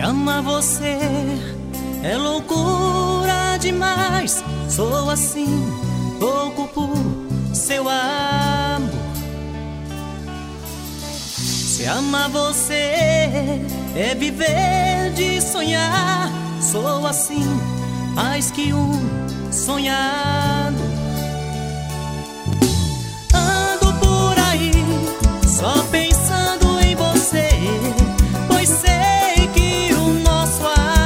amar você é loucura demais. Sou assim, louco por seu amor. Se amar você é viver de sonhar, sou assim, mais que um sonhado. Ando por aí só pensando em você, pois sei que o nosso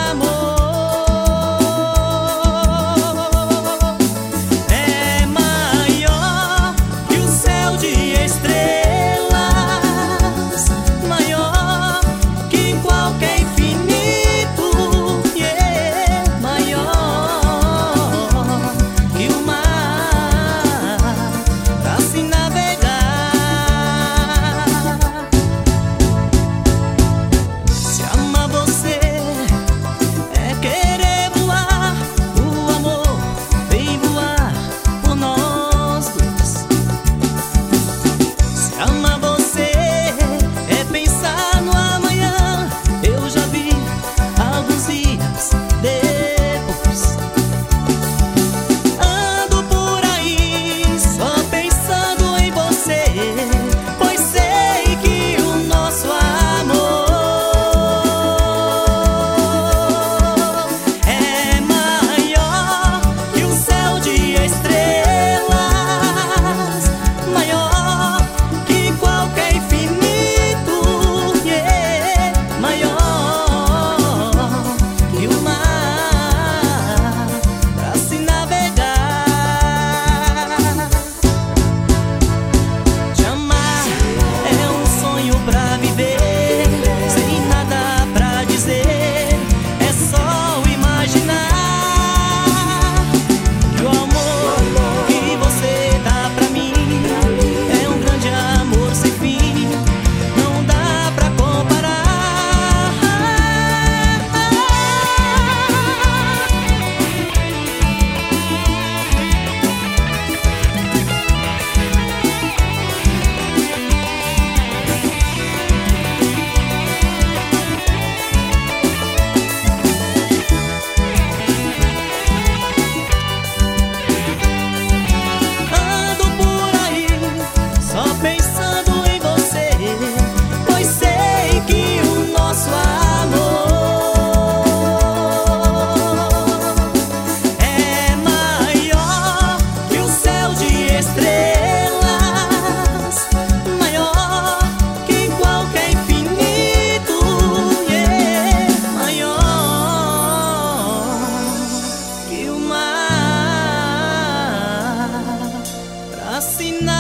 amor é maior que o céu de estrelas, maior que qualquer infinito, maior que o mar pra se navegar. Se amar você é querer voar, o amor vem voar por nós dois. Se amar você é pensar no amanhã, eu já vi alguns dias depois. Ando por aí só pensando em você, pois sei que o nosso amor é maior que o céu de estrelas, maior que qualquer infinito, maior que o mar pra se navegar. Te amar é um sonho pra viver, sem nada pra dizer, é só imaginar que o amor que você dá pra mim é um grande amor sem fim, não dá pra comparar. Ando por aí só pensando em você, pois sei que o nosso amor é maior que o céu de estrelas, maior que qualquer infinito, maior que o mar pra se